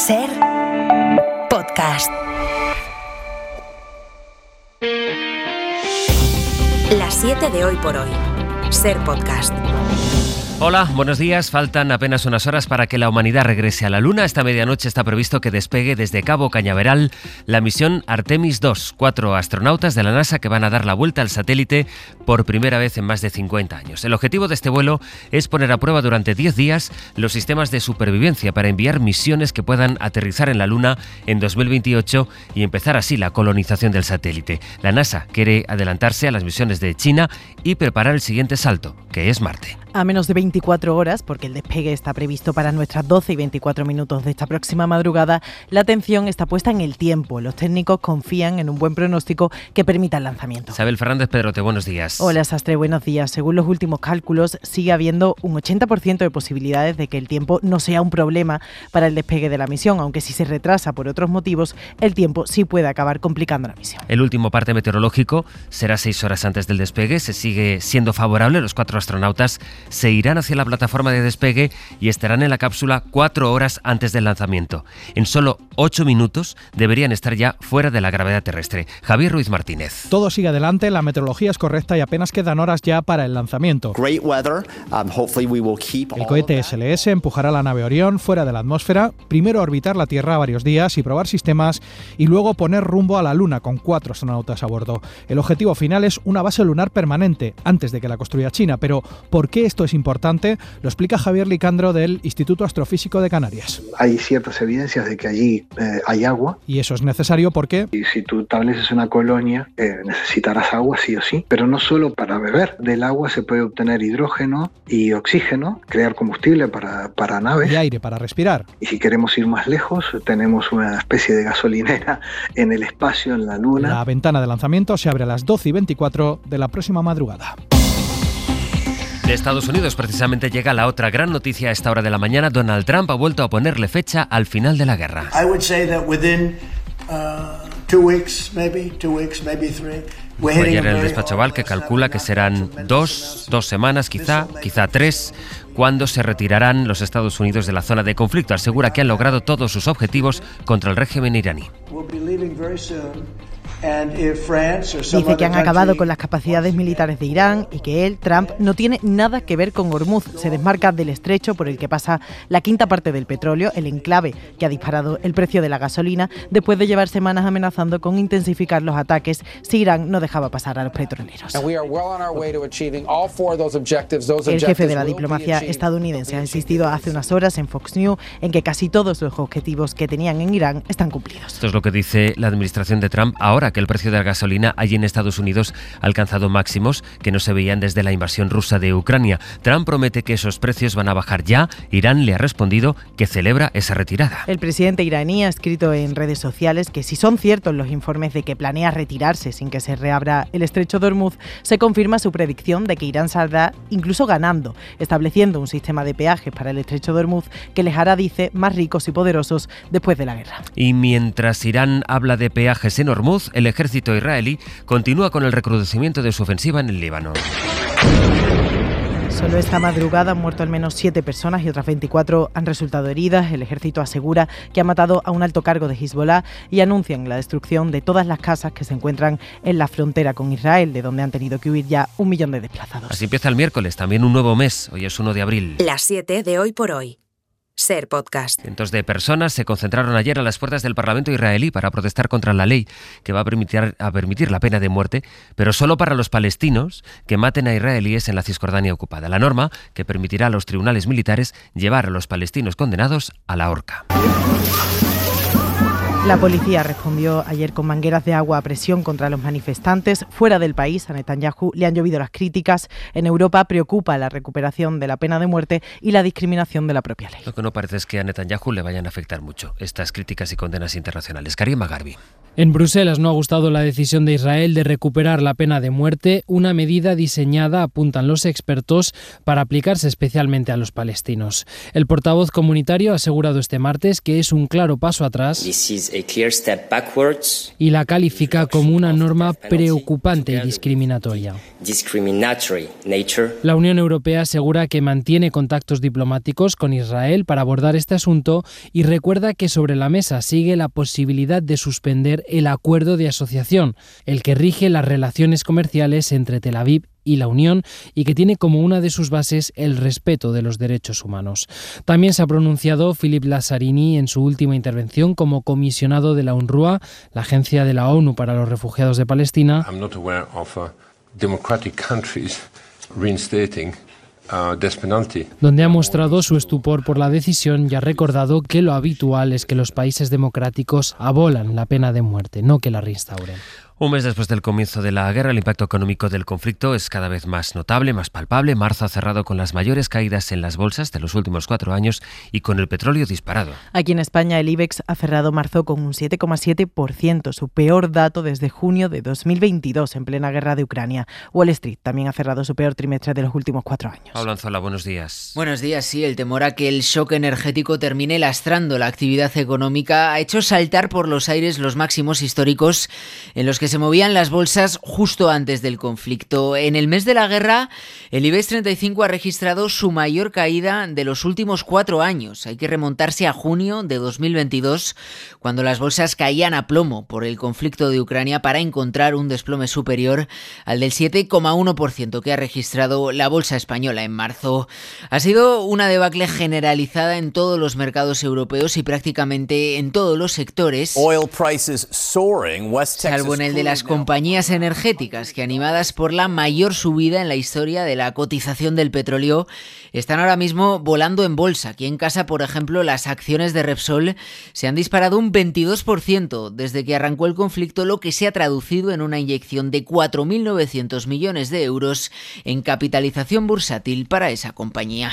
Ser Podcast. Las 7 de Hoy por Hoy. Ser Podcast. Hola, buenos días. Faltan apenas unas horas para que la humanidad regrese a la Luna. Esta medianoche está previsto que despegue desde Cabo Cañaveral la misión Artemis II. 4 astronautas de la NASA que van a dar la vuelta al satélite por primera vez en más de 50 años. El objetivo de este vuelo es poner a prueba durante 10 días los sistemas de supervivencia para enviar misiones que puedan aterrizar en la Luna en 2028 y empezar así la colonización del satélite. La NASA quiere adelantarse a las misiones de China y preparar el siguiente salto, que es Marte. A menos de 24 horas, porque el despegue está previsto para nuestras 12 y 24 minutos de esta próxima madrugada, la atención está puesta en el tiempo. Los técnicos confían en un buen pronóstico que permita el lanzamiento. Isabel Fernández Pedrote, buenos días. Hola, Sastre, buenos días. Según los últimos cálculos, sigue habiendo un 80% de posibilidades de que el tiempo no sea un problema para el despegue de la misión, aunque si se retrasa por otros motivos, el tiempo sí puede acabar complicando la misión. El último parte meteorológico será 6 horas antes del despegue. Se sigue siendo favorable. Los 4 astronautas se irán hacia la plataforma de despegue y estarán en la cápsula 4 horas antes del lanzamiento. En solo 8 minutos deberían estar ya fuera de la gravedad terrestre. Javier Ruiz Martínez. Todo sigue adelante, la meteorología es correcta y apenas quedan horas ya para el lanzamiento. El cohete SLS empujará la nave Orión fuera de la atmósfera, primero orbitar la Tierra varios días y probar sistemas y luego poner rumbo a la Luna con 4 astronautas a bordo. El objetivo final es una base lunar permanente antes de que la construya China, pero ¿por qué esto es importante? Lo explica Javier Licandro del Instituto Astrofísico de Canarias. Hay ciertas evidencias de que allí hay agua. Y eso es necesario porque... Y si tú estableces una colonia, necesitarás agua sí o sí, pero no solo para beber. Del agua se puede obtener hidrógeno y oxígeno, crear combustible para naves. Y aire para respirar. Y si queremos ir más lejos, tenemos una especie de gasolinera en el espacio, en la Luna. La ventana de lanzamiento se abre a las 12 y 24 de la próxima madrugada. De Estados Unidos precisamente llega la otra gran noticia a esta hora de la mañana. Donald Trump ha vuelto a ponerle fecha al final de la guerra. Fue ayer en el despacho Oval que calcula que serán dos semanas, quizá 3, cuando se retirarán los Estados Unidos de la zona de conflicto. Asegura que han logrado todos sus objetivos contra el régimen iraní. Dice que han acabado con las capacidades militares de Irán y que él, Trump, no tiene nada que ver con Hormuz. Se desmarca del estrecho por el que pasa la quinta parte del petróleo, el enclave que ha disparado el precio de la gasolina después de llevar semanas amenazando con intensificar los ataques si Irán no dejaba pasar a los petroleros. El jefe de la diplomacia estadounidense ha insistido hace unas horas en Fox News en que casi todos los objetivos que tenían en Irán están cumplidos. Esto es lo que dice la administración de Trump ahora que el precio de la gasolina allí en Estados Unidos ha alcanzado máximos que no se veían desde la invasión rusa de Ucrania. Trump promete que esos precios van a bajar ya. Irán le ha respondido que celebra esa retirada. El presidente iraní ha escrito en redes sociales que si son ciertos los informes de que planea retirarse sin que se reabra el estrecho de Hormuz, se confirma su predicción de que Irán saldrá incluso ganando, estableciendo un sistema de peajes para el estrecho de Hormuz que les hará, dice, más ricos y poderosos después de la guerra. Y mientras Irán habla de peajes en Hormuz, el ejército israelí continúa con el recrudecimiento de su ofensiva en el Líbano. Solo esta madrugada han muerto al menos 7 personas y otras 24 han resultado heridas. El ejército asegura que ha matado a un alto cargo de Hezbollah y anuncian la destrucción de todas las casas que se encuentran en la frontera con Israel, de donde han tenido que huir ya 1 millón de desplazados. Así empieza el miércoles, también un nuevo mes. Hoy es 1 de abril. Las 7 de Hoy por Hoy. Ser Podcast. Cientos de personas se concentraron ayer a las puertas del Parlamento israelí para protestar contra la ley que va a permitir la pena de muerte, pero solo para los palestinos que maten a israelíes en la Cisjordania ocupada. La norma que permitirá a los tribunales militares llevar a los palestinos condenados a la horca. La policía respondió ayer con mangueras de agua a presión contra los manifestantes. Fuera del país, a Netanyahu le han llovido las críticas. En Europa preocupa la recuperación de la pena de muerte y la discriminación de la propia ley. Lo que no parece es que a Netanyahu le vayan a afectar mucho estas críticas y condenas internacionales. Karim Magharibi. En Bruselas no ha gustado la decisión de Israel de recuperar la pena de muerte, una medida diseñada, apuntan los expertos, para aplicarse especialmente a los palestinos. El portavoz comunitario ha asegurado este martes que es un claro paso atrás y la califica como una norma preocupante y discriminatoria. La Unión Europea asegura que mantiene contactos diplomáticos con Israel para abordar este asunto y recuerda que sobre la mesa sigue la posibilidad de suspender el acuerdo de asociación, el que rige las relaciones comerciales entre Tel Aviv y la Unión y que tiene como una de sus bases el respeto de los derechos humanos. También se ha pronunciado Philippe Lazzarini en su última intervención como comisionado de la UNRWA, la agencia de la ONU para los refugiados de Palestina. Donde ha mostrado su estupor por la decisión y ha recordado que lo habitual es que los países democráticos abolan la pena de muerte, no que la reinstauren. Un mes después del comienzo de la guerra, el impacto económico del conflicto es cada vez más notable, más palpable. Marzo ha cerrado con las mayores caídas en las bolsas de los últimos 4 años y con el petróleo disparado. Aquí en España el IBEX ha cerrado marzo con un 7,7%, su peor dato desde junio de 2022, en plena guerra de Ucrania. Wall Street también ha cerrado su peor trimestre de los últimos 4 años. Pablo Anzola, buenos días. Buenos días, sí. El temor a que el shock energético termine lastrando la actividad económica ha hecho saltar por los aires los máximos históricos en los que se movían las bolsas justo antes del conflicto. En el mes de la guerra, el IBEX 35 ha registrado su mayor caída de los últimos 4 años. Hay que remontarse a junio de 2022, cuando las bolsas caían a plomo por el conflicto de Ucrania, para encontrar un desplome superior al del 7,1% que ha registrado la bolsa española en marzo. Ha sido una debacle generalizada en todos los mercados europeos y prácticamente en todos los sectores, salvo en el de las compañías energéticas, que, animadas por la mayor subida en la historia de la cotización del petróleo, están ahora mismo volando en bolsa. Aquí en casa, por ejemplo, las acciones de Repsol se han disparado un 22% desde que arrancó el conflicto, lo que se ha traducido en una inyección de 4.900 millones de euros en capitalización bursátil para esa compañía.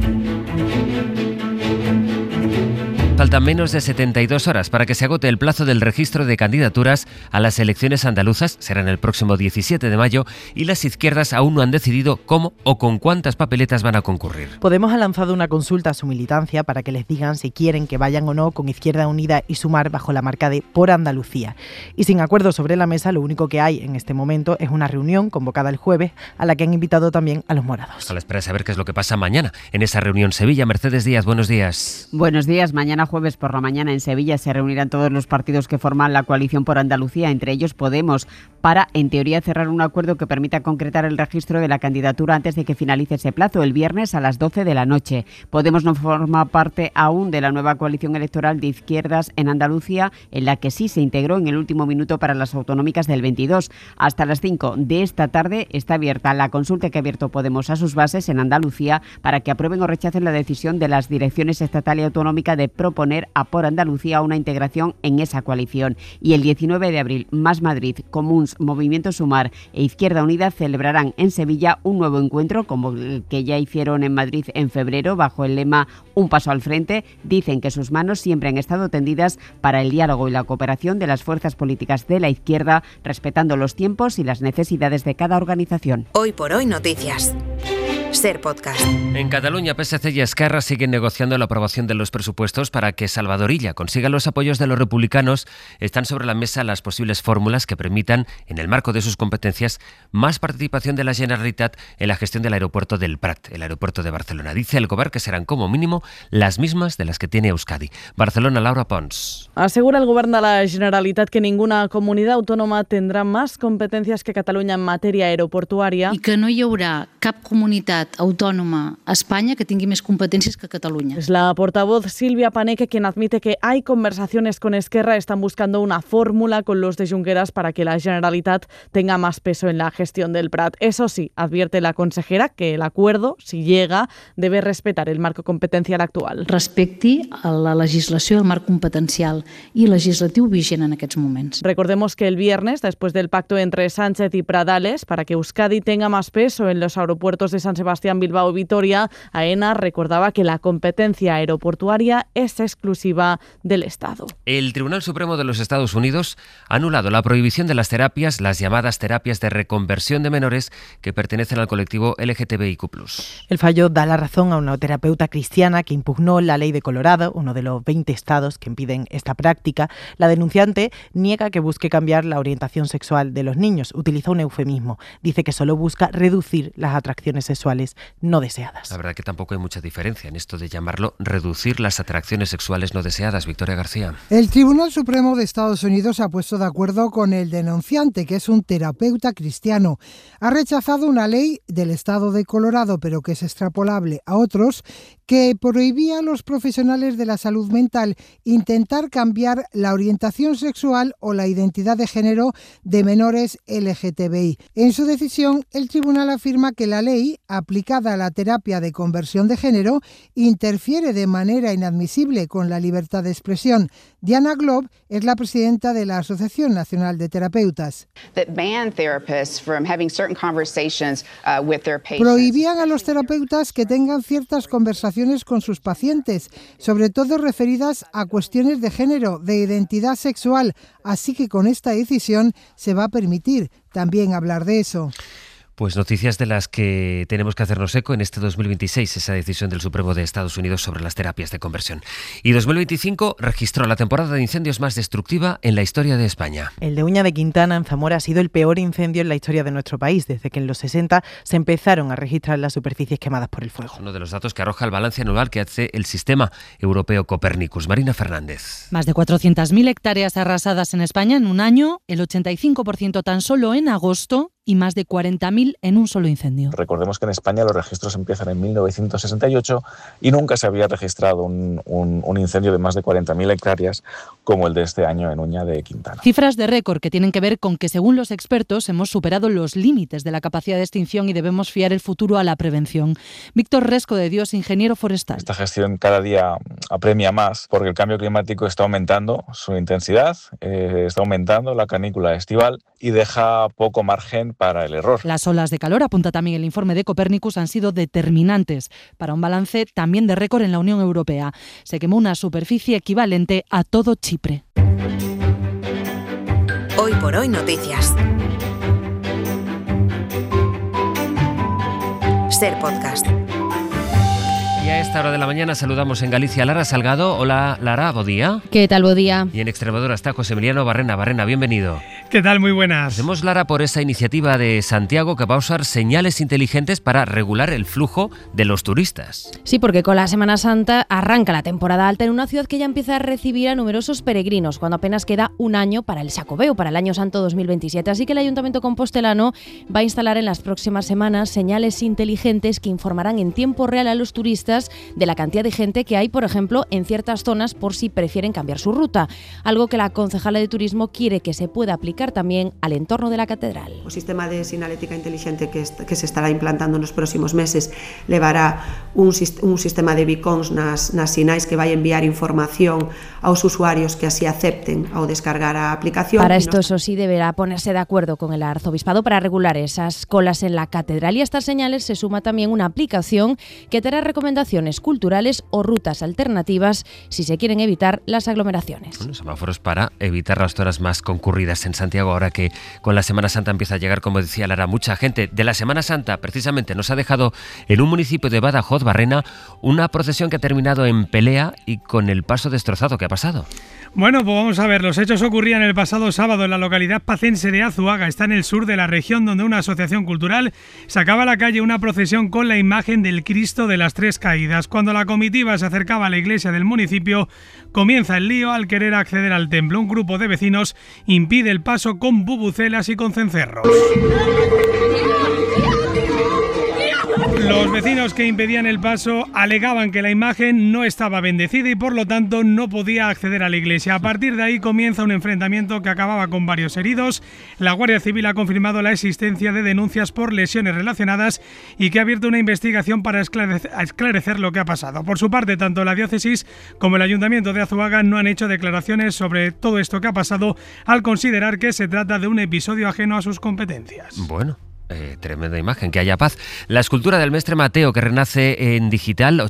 Faltan menos de 72 horas para que se agote el plazo del registro de candidaturas a las elecciones andaluzas. Serán el próximo 17 de mayo y las izquierdas aún no han decidido cómo o con cuántas papeletas van a concurrir. Podemos ha lanzado una consulta a su militancia para que les digan si quieren que vayan o no con Izquierda Unida y Sumar bajo la marca de Por Andalucía. Y sin acuerdo sobre la mesa, lo único que hay en este momento es una reunión convocada el jueves a la que han invitado también a los morados. A la espera de saber qué es lo que pasa mañana en esa reunión. Sevilla, Mercedes Díaz, buenos días. Buenos días. Mañana jueves por la mañana en Sevilla se reunirán todos los partidos que forman la coalición Por Andalucía, entre ellos Podemos, para, en teoría, cerrar un acuerdo que permita concretar el registro de la candidatura antes de que finalice ese plazo, el viernes a las 12 de la noche. Podemos no forma parte aún de la nueva coalición electoral de izquierdas en Andalucía, en la que sí se integró en el último minuto para las autonómicas del 22. Hasta las 5 de esta tarde está abierta la consulta que ha abierto Podemos a sus bases en Andalucía para que aprueben o rechacen la decisión de las direcciones estatal y autonómica de proponer a Por Andalucía una integración en esa coalición. Y el 19 de abril, Más Madrid, Comuns, Movimiento Sumar e Izquierda Unida celebrarán en Sevilla un nuevo encuentro, como el que ya hicieron en Madrid en febrero, bajo el lema Un paso al frente. Dicen que sus manos siempre han estado tendidas para el diálogo y la cooperación de las fuerzas políticas de la izquierda, respetando los tiempos y las necesidades de cada organización. Hoy por hoy, noticias. Ser Podcast. En Cataluña, PSC y Esquerra siguen negociando la aprobación de los presupuestos para que Salvador Illa consiga los apoyos de los republicanos. Están sobre la mesa las posibles fórmulas que permitan, en el marco de sus competencias, más participación de la Generalitat en la gestión del aeropuerto del Prat, el aeropuerto de Barcelona. Dice el Govern que serán como mínimo las mismas de las que tiene Euskadi. Barcelona, Laura Pons. Asegura el Govern de la Generalitat que ninguna comunidad autónoma tendrá más competencias que Cataluña en materia aeroportuària i que no hi haurà cap comunitat autónoma a España que tingui més competències que Cataluña. Es la portavoz Silvia Paneque quien admite que hay conversaciones con Esquerra, están buscando una fórmula con los de Junqueras para que la Generalitat tenga más peso en la gestión del Prat. Eso sí, advierte la consejera que el acuerdo, si llega, debe respetar el marco competencial actual. Respecti a la legislació del marc competencial i legislatiu vigent en aquests moments. Recordemos que el viernes, después del pacto entre Sánchez y Pradales para que Euskadi tenga más peso en los aeropuertos de San Sebastián Sebastián Bilbao Vitoria, AENA recordaba que la competencia aeroportuaria es exclusiva del Estado. El Tribunal Supremo de los Estados Unidos ha anulado la prohibición de las terapias, las llamadas terapias de reconversión de menores que pertenecen al colectivo LGTBIQ+. El fallo da la razón a una terapeuta cristiana que impugnó la ley de Colorado, uno de los 20 estados que impiden esta práctica. La denunciante niega que busque cambiar la orientación sexual de los niños. Utiliza un eufemismo. Dice que solo busca reducir las atracciones sexuales no deseadas. La verdad que tampoco hay mucha diferencia en esto de llamarlo reducir las atracciones sexuales no deseadas. Victoria García. El Tribunal Supremo de Estados Unidos se ha puesto de acuerdo con el denunciante, que es un terapeuta cristiano. Ha rechazado una ley del estado de Colorado, pero que es extrapolable a otros, que prohibía a los profesionales de la salud mental intentar cambiar la orientación sexual o la identidad de género de menores LGTBI. En su decisión, el tribunal afirma que la ley, aplicada a la terapia de conversión de género, interfiere de manera inadmisible con la libertad de expresión. Diana Glob es la presidenta de la Asociación Nacional de Terapeutas. Prohibían a los terapeutas que tengan ciertas conversaciones con sus pacientes, sobre todo referidas a cuestiones de género, de identidad sexual, así que con esta decisión se va a permitir también hablar de eso. Pues noticias de las que tenemos que hacernos eco en este 2026, esa decisión del Supremo de Estados Unidos sobre las terapias de conversión. Y 2025 registró la temporada de incendios más destructiva en la historia de España. El de Uña de Quintana, en Zamora, ha sido el peor incendio en la historia de nuestro país, desde que en los 60 se empezaron a registrar las superficies quemadas por el fuego. Es uno de los datos que arroja el balance anual que hace el sistema europeo Copernicus. Marina Fernández. Más de 400.000 hectáreas arrasadas en España en un año, el 85% tan solo en agosto, y más de 40.000 en un solo incendio. Recordemos que en España los registros empiezan en 1968 y nunca se había registrado un incendio de más de 40.000 hectáreas como el de este año en Uña de Quintana. Cifras de récord que tienen que ver con que, según los expertos, hemos superado los límites de la capacidad de extinción y debemos fiar el futuro a la prevención. Víctor Resco de Dios, ingeniero forestal. Esta gestión cada día apremia más porque el cambio climático está aumentando su intensidad, está aumentando la canícula estival y deja poco margen para el error. Las olas de calor, apunta también el informe de Copernicus, han sido determinantes para un balance también de récord en la Unión Europea. Se quemó una superficie equivalente a todo Chipre. Hoy por hoy noticias. Ser Podcast. Y a esta hora de la mañana saludamos en Galicia a Lara Salgado. Hola Lara, bo día. ¿Qué tal, bo día? Y en Extremadura está José Emiliano Barrena. Barrena, bienvenido. ¿Qué tal? Muy buenas. Hacemos, Lara, por esa iniciativa de Santiago que va a usar señales inteligentes para regular el flujo de los turistas. Sí, porque con la Semana Santa arranca la temporada alta en una ciudad que ya empieza a recibir a numerosos peregrinos, cuando apenas queda un año para el Xacobeo, para el Año Santo 2027. Así que el Ayuntamiento compostelano va a instalar en las próximas semanas señales inteligentes que informarán en tiempo real a los turistas de la cantidad de gente que hay, por ejemplo, en ciertas zonas por si prefieren cambiar su ruta. Algo que la concejala de Turismo quiere que se pueda aplicar también al entorno de la catedral. O sistema de sinalética inteligente que se estará implantando nos próximos meses levará un sistema de beacons nas sinais que vai enviar información aos usuarios que así acepten ao descargar a aplicación. Para esto, eso sí, deberá ponerse de acuerdo con el arzobispado para regular esas colas en la catedral, y a estas señales se suma también una aplicación que te hará recomendaciones culturales o rutas alternativas si se quieren evitar las aglomeraciones. Bueno, semáforos para evitar las horas más concurridas en Santiago, ahora que con la Semana Santa empieza a llegar, como decía Lara, mucha gente. De la Semana Santa, precisamente, nos ha dejado en un municipio de Badajoz, Barrena, una procesión que ha terminado en pelea y con el paso destrozado. ¿Qué ha pasado? Bueno, pues vamos a ver, los hechos ocurrían el pasado sábado en la localidad pacense de Azuaga, está en el sur de la región, donde una asociación cultural sacaba a la calle una procesión con la imagen del Cristo de las Tres Caídas. Cuando la comitiva se acercaba a la iglesia del municipio, comienza el lío al querer acceder al templo. Un grupo de vecinos impide el paso con bubucelas y con cencerros. Los vecinos que impedían el paso alegaban que la imagen no estaba bendecida y por lo tanto no podía acceder a la iglesia. A partir de ahí comienza un enfrentamiento que acababa con varios heridos. La Guardia Civil ha confirmado la existencia de denuncias por lesiones relacionadas y que ha abierto una investigación para esclarecer lo que ha pasado. Por su parte, tanto la diócesis como el Ayuntamiento de Azuaga no han hecho declaraciones sobre todo esto que ha pasado, al considerar que se trata de un episodio ajeno a sus competencias. Bueno, Tremenda imagen, que haya paz. La escultura del Mestre Mateo, que renace en digital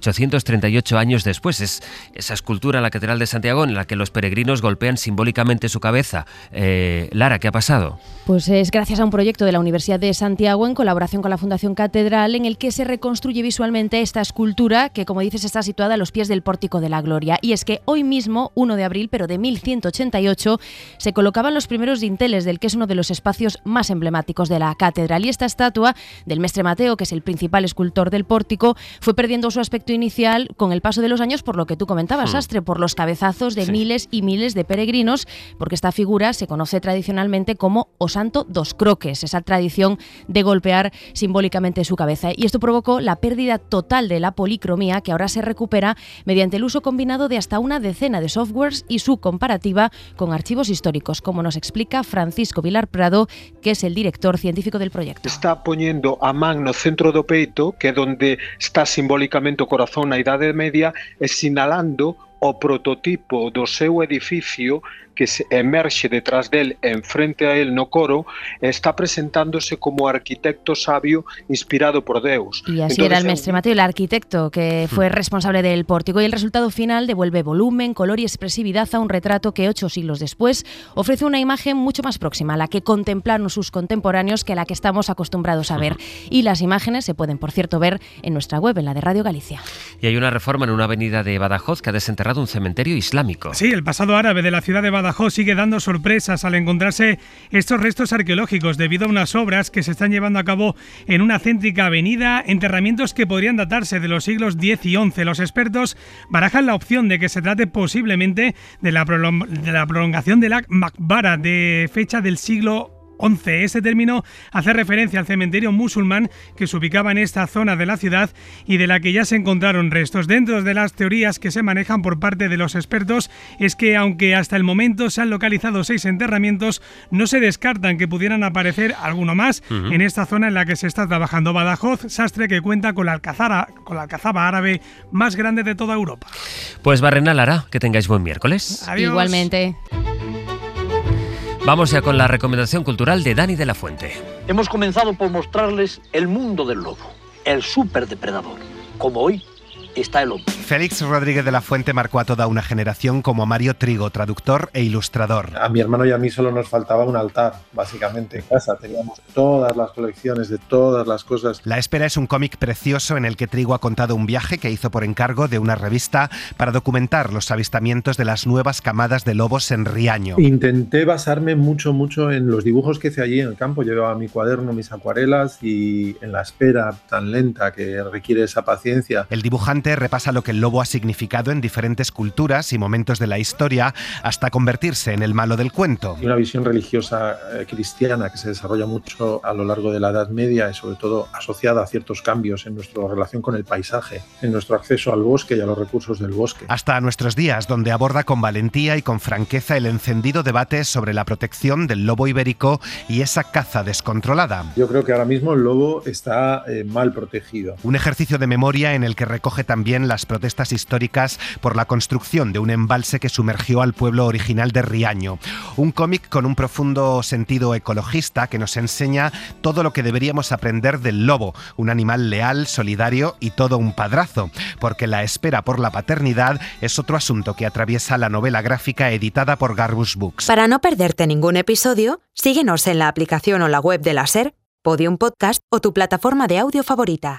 838 años después. Es esa escultura en la Catedral de Santiago en la que los peregrinos golpean simbólicamente su cabeza. Lara, ¿qué ha pasado? Pues es gracias a un proyecto de la Universidad de Santiago en colaboración con la Fundación Catedral, en el que se reconstruye visualmente esta escultura que, como dices, está situada a los pies del Pórtico de la Gloria. Y es que hoy mismo, 1 de abril, pero de 1188, se colocaban los primeros dinteles del que es uno de los espacios más emblemáticos de la catedral. Y esta estatua del Mestre Mateo, que es el principal escultor del pórtico, fue perdiendo su aspecto inicial con el paso de los años, por lo que tú comentabas, Astre, por los cabezazos de miles y miles de peregrinos, porque esta figura se conoce tradicionalmente como O Santo dos Croques, esa tradición de golpear simbólicamente su cabeza. Y esto provocó la pérdida total de la policromía, que ahora se recupera mediante el uso combinado de hasta una decena de softwares y su comparativa con archivos históricos, como nos explica Francisco Vilar Prado, que es el director científico del proyecto. Está poñendo a man no centro do peito, que é donde está simbólicamente o corazón na Idade Media, e sinalando o prototipo do seu edificio que se emerxe detrás del, en frente a él no coro, está presentándose como arquitecto sabio inspirado por Deus. Y así era el Mestre Mateo, el arquitecto que fue responsable del pórtico, y el resultado final devuelve volumen, color y expresividad a un retrato que 8 siglos después ofrece una imagen mucho más próxima a la que contemplaron sus contemporáneos que a la que estamos acostumbrados a ver. Y las imágenes se pueden, por cierto, ver en nuestra web, en la de Radio Galicia. Y hay una reforma en una avenida de Badajoz que ha desenterrado un cementerio islámico. Sí, el pasado árabe de la ciudad de Badajoz sigue dando sorpresas al encontrarse estos restos arqueológicos debido a unas obras que se están llevando a cabo en una céntrica avenida, enterramientos que podrían datarse de los siglos X y XI. Los expertos barajan la opción de que se trate posiblemente de la prolongación de la Maqbara, de fecha del siglo XI. Este término hace referencia al cementerio musulmán que se ubicaba en esta zona de la ciudad y de la que ya se encontraron restos. Dentro de las teorías que se manejan por parte de los expertos es que, aunque hasta el momento se han localizado 6 enterramientos, no se descartan que pudieran aparecer alguno más en esta zona en la que se está trabajando. Badajoz, Sastre, que cuenta con la alcazaba árabe más grande de toda Europa. Pues Barrena, Lara, que tengáis buen miércoles. Adiós. Igualmente. Vamos ya con la recomendación cultural de Dani de la Fuente. Hemos comenzado por mostrarles el mundo del lobo, el superdepredador, como hoy está el hombre. Félix Rodríguez de la Fuente marcó a toda una generación como Mario Trigo, traductor e ilustrador. A mi hermano y a mí solo nos faltaba un altar, básicamente, en casa. Teníamos todas las colecciones de todas las cosas. La Espera es un cómic precioso en el que Trigo ha contado un viaje que hizo por encargo de una revista para documentar los avistamientos de las nuevas camadas de lobos en Riaño. Intenté basarme mucho en los dibujos que hice allí en el campo. Llevaba mi cuaderno, mis acuarelas, y en la espera tan lenta que requiere esa paciencia. El dibujante repasa lo que el lobo ha significado en diferentes culturas y momentos de la historia hasta convertirse en el malo del cuento. Y una visión religiosa cristiana que se desarrolla mucho a lo largo de la Edad Media y sobre todo asociada a ciertos cambios en nuestra relación con el paisaje, en nuestro acceso al bosque y a los recursos del bosque. Hasta nuestros días, donde aborda con valentía y con franqueza el encendido debate sobre la protección del lobo ibérico y esa caza descontrolada. Yo creo que ahora mismo el lobo está mal protegido. Un ejercicio de memoria en el que recoge también las protestas históricas por la construcción de un embalse que sumergió al pueblo original de Riaño. Un cómic con un profundo sentido ecologista que nos enseña todo lo que deberíamos aprender del lobo, un animal leal, solidario y todo un padrazo, porque la espera por la paternidad es otro asunto que atraviesa la novela gráfica editada por Garbus Books. Para no perderte ningún episodio, síguenos en la aplicación o la web de la SER, Podium Podcast o tu plataforma de audio favorita.